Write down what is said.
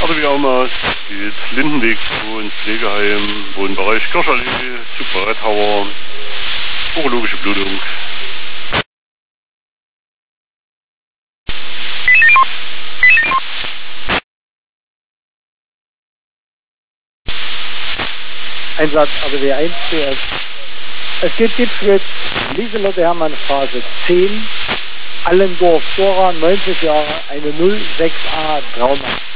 Autobiomas geht Lindenweg zu ins Pflegeheim, Wohnbereich Kirschallee, Zugbereithauer, urologische Blutung. Einsatz ADW 1 PS. Es geht Gipswitz, Lieselotte Hermann Phase 10, Allendorf Dora, 90 Jahre, eine 06A Trauma.